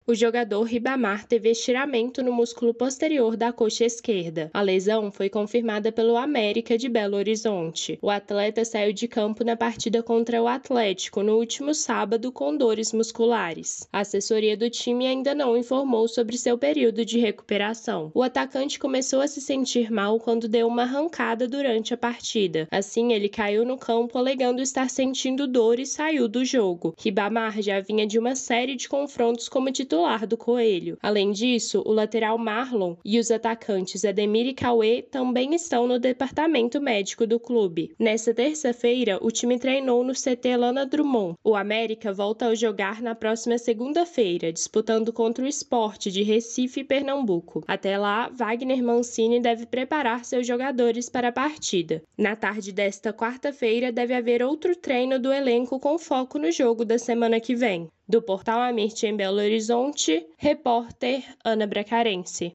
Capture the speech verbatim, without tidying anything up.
O jogador Ribamar teve estiramento no músculo posterior da coxa esquerda. A lesão foi confirmada pelo América de Belo Horizonte. O atleta saiu de campo na partida contra o Atlético no último sábado com dores musculares. A assessoria do time ainda não informou sobre seu período de recuperação. O atacante começou a se sentir mal quando deu uma arrancada durante a partida. Assim, ele caiu no campo alegando estar sentindo dor e saiu do jogo. Ribamar já vinha de uma série de confrontos como titular do Coelho. Além disso, o lateral Marlon e os atacantes Ademir e Cauê também estão no departamento médico do clube. Nesta terça-feira, o time treinou no C T Lana Drummond. O América volta a jogar na próxima segunda-feira, disputando contra o Sport de Recife, Pernambuco. Até lá, Wagner Mancini deve preparar seus jogadores para a partida. Na tarde desta quarta-feira, deve haver outro treino do elenco com foco no jogo da semana que vem. Do Portal Amirte em Belo Horizonte, repórter Ana Bracarense.